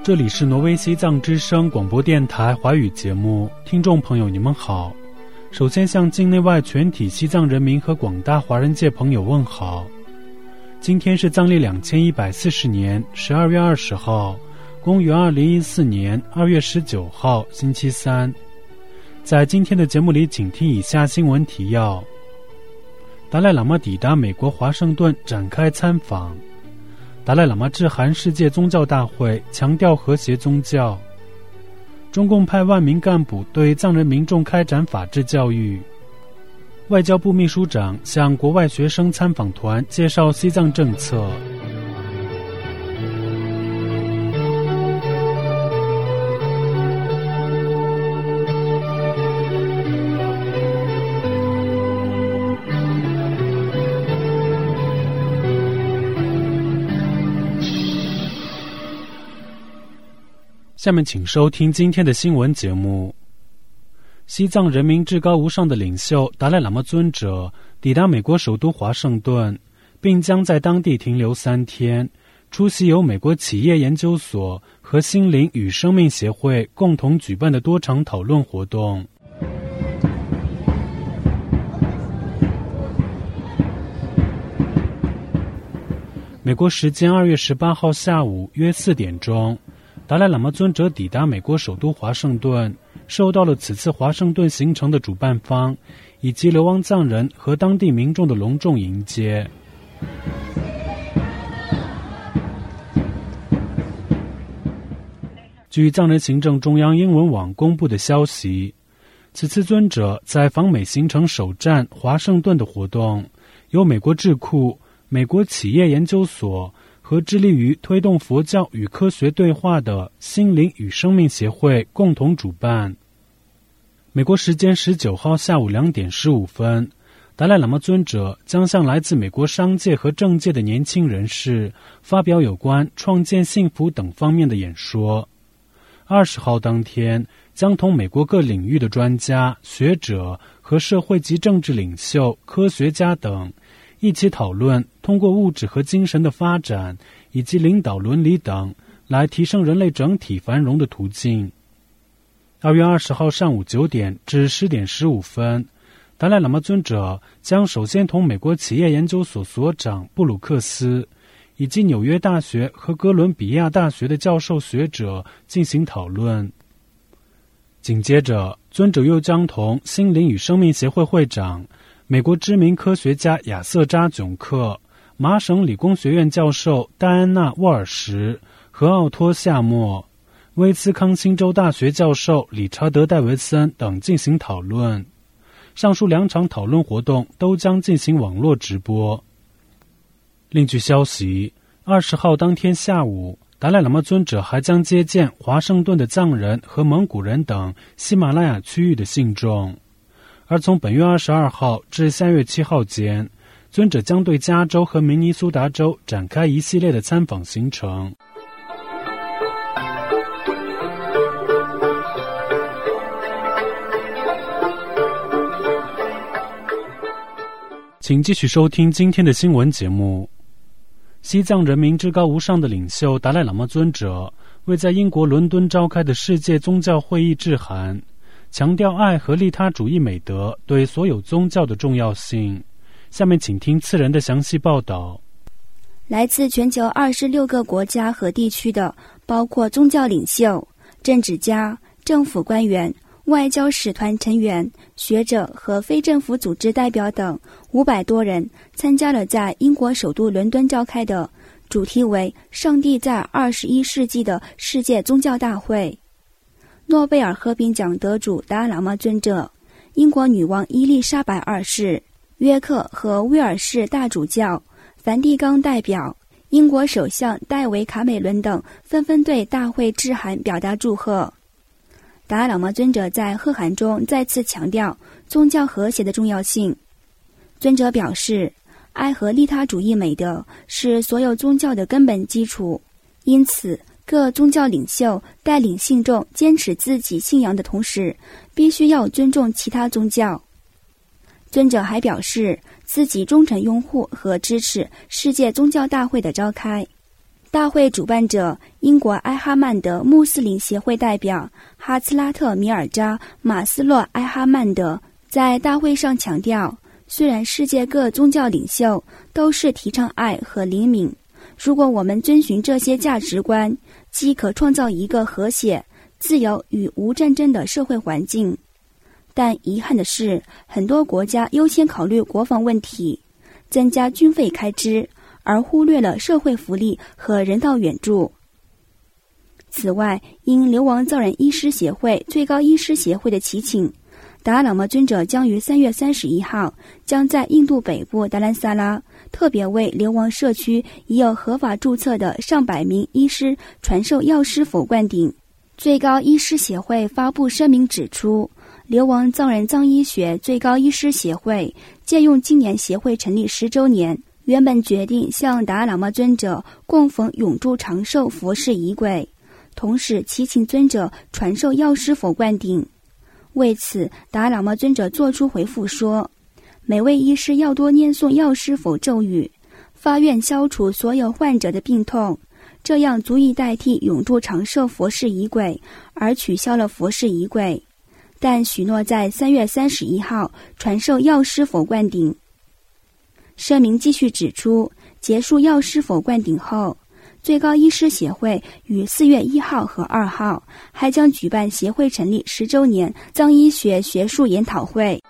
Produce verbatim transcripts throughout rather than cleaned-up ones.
这里是挪威西藏之声广播电台华语节目，听众朋友你们好。首先向境内外全体西藏人民和广大华人界朋友问好。今天是藏历两千一百四十年十二月二十号，公元二零一四年二月十九号，星期三。在今天的节目里，请听以下新闻提要：达赖喇嘛抵达美国华盛顿展开参访。达赖喇嘛致函世界宗教大会，强调和谐宗教。中共派万名干部对藏人民众开展法治教育。外交部秘书长向国外学生参访团介绍西藏政策。下面请收听今天的新闻节目。西藏人民至高无上的领袖达赖喇嘛尊者抵达美国首都华盛顿，并将在当地停留三天，出席由美国企业研究所和心灵与生命协会共同举办的多场讨论活动。美国时间二月十八号下午约四点钟，达赖喇嘛尊者抵达美国首都华盛顿，受到了此次华盛顿行程的主办方以及流亡藏人和当地民众的隆重迎接。据藏人行政中央英文网公布的消息，此次尊者在访美行程首站华盛顿的活动，由美国智库、美国企业研究所和致力于推动佛教与科学对话的心灵与生命协会共同主办。美国时间十九号下午两点十五分，达赖喇嘛尊者将向来自美国商界和政界的年轻人士发表有关创建幸福等方面的演说。二十号当天，将同美国各领域的专家、学者和社会及政治领袖、科学家等一起讨论通过物质和精神的发展以及领导伦理等来提升人类整体繁荣的途径。二月二十号上午九点至十点十五分，达赖喇嘛尊者将首先同美国企业研究所所长布鲁克斯以及纽约大学和哥伦比亚大学的教授学者进行讨论。紧接着，尊者又将同心灵与生命协会会长、美国知名科学家亚瑟扎囧克、麻省理工学院教授戴安娜沃尔什和奥托夏默、威斯康星州大学教授理查德戴维森等进行讨论。上述两场讨论活动都将进行网络直播。另据消息，二十号当天下午，达赖喇嘛尊者还将接见华盛顿的藏人和蒙古人等喜马拉雅区域的信众。而从本月二十二号至下月七号间，尊者将对加州和明尼苏达州展开一系列的参访行程。请继续收听今天的新闻节目。西藏人民至高无上的领袖达赖喇嘛尊者为在英国伦敦召开的世界宗教会议致函，强调爱和利他主义美德对所有宗教的重要性。下面请听次人的详细报道。 来自全球二十六个国家和地区的，包括宗教领袖、政治家、政府官员、外交使团成员、学者和非政府组织代表等五百多人参加了在英国首都伦敦召开的主题为上帝在二十一世纪的世界宗教大会。诺贝尔和平奖得主达赖喇嘛尊者、英国女王伊丽莎白二世、约克和威尔士大主教、梵蒂冈代表、英国首相戴维·卡梅伦等纷纷对大会致函表达祝贺。达赖喇嘛尊者在贺函中再次强调宗教和谐的重要性。尊者表示，爱和利他主义美德是所有宗教的根本基础，因此各宗教领袖带领信众坚持自己信仰的同时，必须要尊重其他宗教。尊者还表示自己忠诚拥护和支持世界宗教大会的召开。 大会主办者英国埃哈曼德穆斯林协会代表哈兹拉特米尔扎马斯洛埃哈曼德在大会上强调，虽然世界各宗教领袖都是提倡爱和怜悯，如果我们遵循这些价值观，即可创造一个和谐、自由与无战争的社会环境。但遗憾的是，很多国家优先考虑国防问题，增加军费开支，而忽略了社会福利和人道援助。此外，因流亡藏人医师协会最高医师协会的祈请，达赖喇嘛尊者将于三月三十一号将在印度北部达兰萨拉特别为流亡社区已有合法注册的上百名医师传授药师佛灌顶。最高医师协会发布声明指出，流亡藏人藏医学最高医师协会借用今年协会成立十周年，原本决定向达赖喇嘛尊者供奉永驻长寿佛事仪轨，同时祈请尊者传授药师佛灌顶。为此，达赖喇嘛尊者作出回复说，每位医师要多念诵药师佛咒语，发愿消除所有患者的病痛，这样足以代替永驻长寿佛事仪轨，而取消了佛事仪轨，但许诺在三月三十一号传授药师佛灌顶。声明继续指出，结束药师佛灌顶后，最高医师协会于四月一号和二号还将举办协会成立十周年藏医学学术研讨会。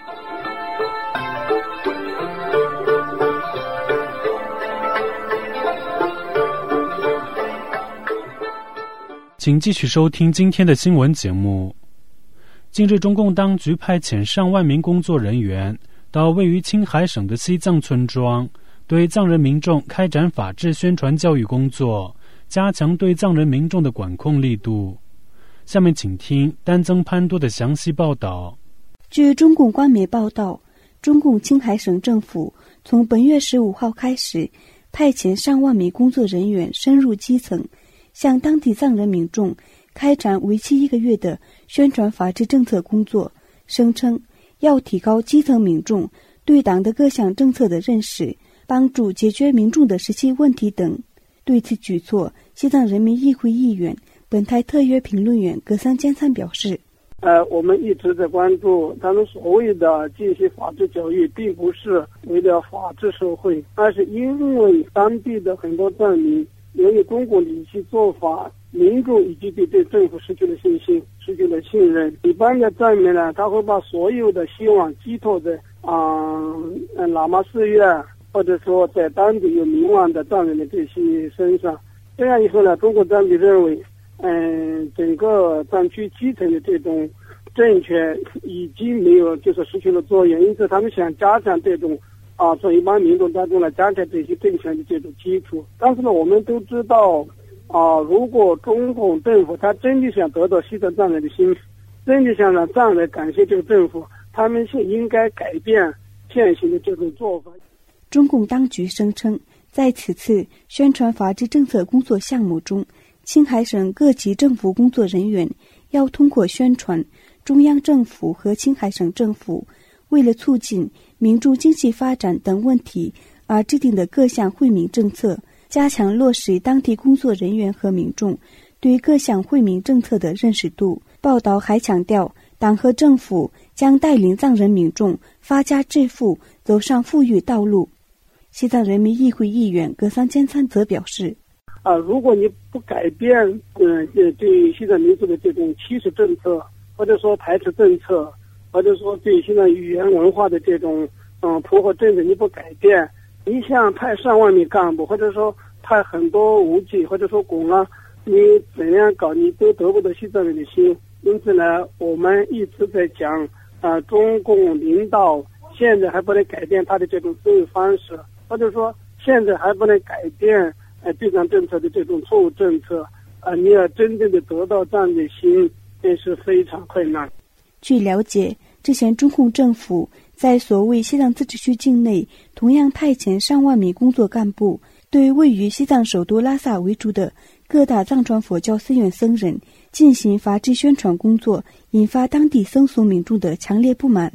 请继续收听今天的新闻节目。近日，中共当局派遣上万名工作人员到位于青海省的西藏村庄，对藏人民众开展法治宣传教育工作，加强对藏人民众的管控力度。下面请听丹增潘多的详细报道。 据中共官媒报道，中共青海省政府从本月十五号开始，派遣上万名工作人员深入基层，向当地藏人民众开展为期一个月的宣传法治政策工作，声称要提高基层民众对党的各项政策的认识，帮助解决民众的实际问题等。对此举措，西藏人民议会议员、本台特约评论员格桑坚参表示， 呃，我们一直在关注他们所谓的进行法治教育，并不是为了法治社会，而是因为当地的很多藏民由于中国理性做法，民众以及对对政府失去了信心，失去了信任。一般的藏民呢，他会把所有的希望寄托在啊、呃、喇嘛寺院，或者说在当地有名望的藏人的这些身上。这样以后呢，中国当局认为，嗯、呃，整个藏区基层的这种政权已经没有，就是失去了作用，因此他们想加强这种。啊，从一般民众当中来加强这些政权的这种基础。但是呢，我们都知道，啊，如果中共政府他真的想得到西藏藏人的心，真的想让藏人感谢这个政府，他们是应该改变现行的这种做法。 中共当局声称，在此次宣传法治政策工作项目中，青海省各级政府工作人员要通过宣传中央政府和青海省政府为了促进民众经济发展等问题而制定的各项惠民政策，加强落实当地工作人员和民众对各项惠民政策的认识度。报道还强调，党和政府将带领藏人民众发家致富，走上富裕道路。西藏人民议会议员格桑坚参则表示， 啊，如果你不改变嗯、呃、对西藏民族的这种歧视政策，或者说排斥政策，或者说对现在语言文化的这种嗯破坏政策你不改变，你想派上万名干部，或者说派很多武警，或者说公安，你怎样搞你都得不到西藏人的心。因此呢，我们一直在讲啊、呃，中共领导现在还不能改变他的这种思维方式，或者说现在还不能改变呃对藏政策的这种错误政策啊、呃，你要真正的得到藏人的心，这是非常困难。 据了解，之前中共政府在所谓西藏自治区境内同样派遣上万名工作干部，对位于西藏首都拉萨为主的各大藏传佛教寺院僧人进行法治宣传工作，引发当地僧俗民众的强烈不满。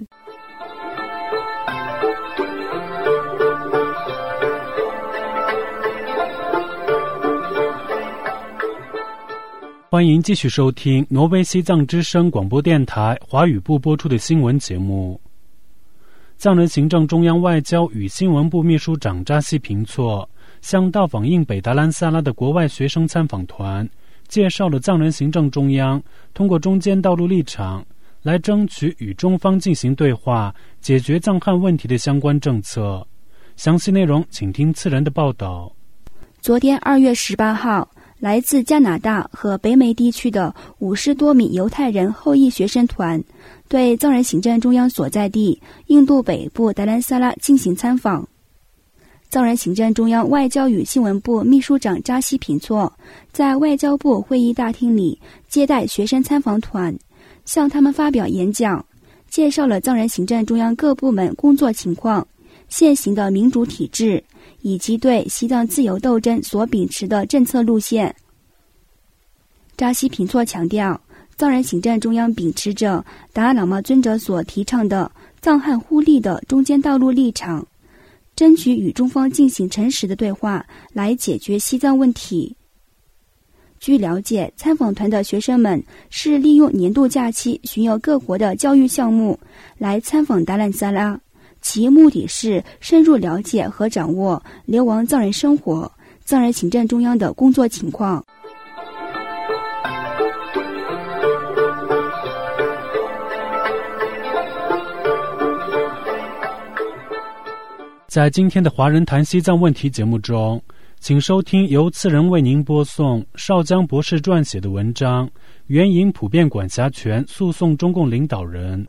欢迎继续收听挪威西藏之声广播电台华语部播出的新闻节目。藏人行政中央外交与新闻部秘书长扎西平措向到访印北达兰萨拉的国外学生参访团介绍了藏人行政中央通过中间道路立场来争取与中方进行对话解决藏汉问题的相关政策。详细内容请听次人的报道。 昨天二月十八号，来自加拿大和北美地区的五十多名犹太人后裔学生团对藏人行政中央所在地印度北部达兰萨拉进行参访。藏人行政中央外交与新闻部秘书长扎西平措在外交部会议大厅里接待学生参访团，向他们发表演讲，介绍了藏人行政中央各部门工作情况、现行的民主体制以及对西藏自由斗争所秉持的政策路线。扎西平措强调，藏人行政中央秉持着达赖喇嘛尊者所提倡的藏汉互利的中间道路立场，争取与中方进行诚实的对话，来解决西藏问题。据了解，参访团的学生们是利用年度假期巡游各国的教育项目来参访达兰萨拉，其目的是深入了解和掌握流亡藏人生活、藏人行政中央的工作情况。 在今天的华人谈西藏问题节目中，请收听由次人为您播送邵江博士撰写的文章《援引普遍管辖权诉讼中共领导人》。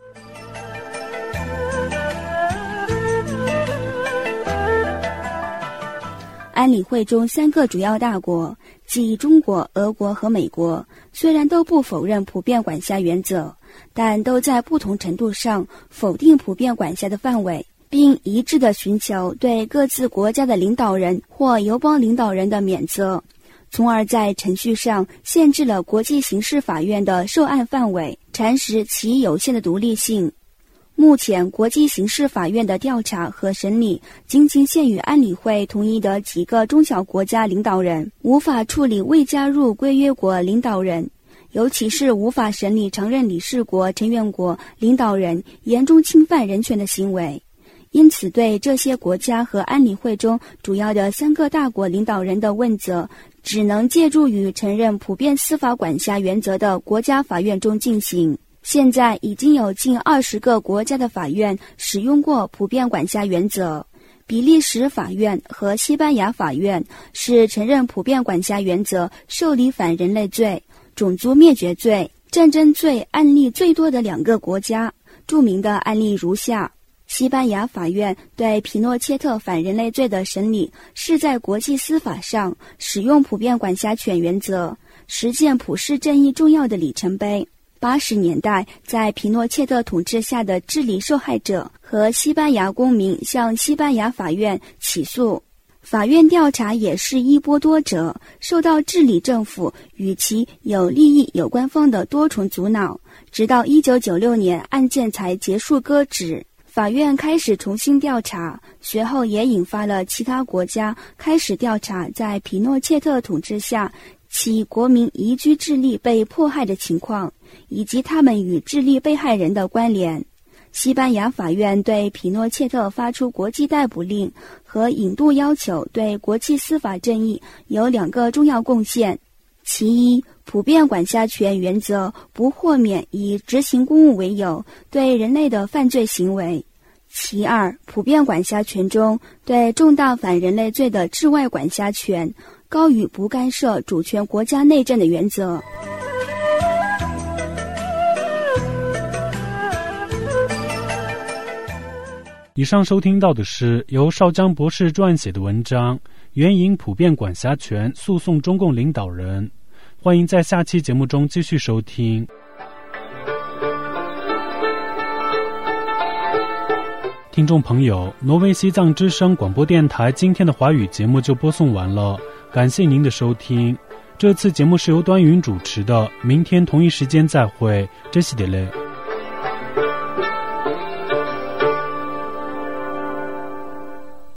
安理会中三个主要大国，即中国、俄国和美国，虽然都不否认普遍管辖原则，但都在不同程度上否定普遍管辖的范围，并一致地寻求对各自国家的领导人或友邦领导人的免责，从而在程序上限制了国际刑事法院的受案范围，蚕食其有限的独立性。目前国际刑事法院的调查和审理仅仅限于安理会同意的几个中小国家领导人，无法处理未加入规约国领导人，尤其是无法审理常任理事国成员国领导人严重侵犯人权的行为。因此对这些国家和安理会中主要的三个大国领导人的问责，只能借助于承认普遍司法管辖原则的国家法院中进行。现在已经有近二十个国家的法院使用过普遍管辖原则，比利时法院和西班牙法院是承认普遍管辖原则受理反人类罪、种族灭绝罪、战争罪案例最多的两个国家。著名的案例如下：西班牙法院对皮诺切特反人类罪的审理是在国际司法上使用普遍管辖权原则，实践普世正义重要的里程碑。八十年代，在皮诺切特统治下的治理受害者和西班牙公民向西班牙法院起诉，法院调查也是一波多折，受到治理政府与其有利益有关方的多重阻挠，直到一九九六年案件才结束搁置。法院开始重新调查，随后也引发了其他国家开始调查在皮诺切特统治下其国民移居智利被迫害的情况，以及他们与智利被害人的关联。西班牙法院对皮诺切特发出国际逮捕令和引渡要求，对国际司法正义有两个重要贡献。其一，普遍管辖权原则不豁免以执行公务为由对人类的犯罪行为。其二，普遍管辖权中对重大反人类罪的治外管辖权高于不干涉主权国家内政的原则。 以上收听到的是由邵江博士撰写的文章《援引普遍管辖权诉讼中共领导人》。欢迎在下期节目中继续收听。听众朋友，挪威西藏之声广播电台今天的华语节目就播送完了，感谢您的收听。这次节目是由端云主持的，明天同一时间再会，这是的嘞。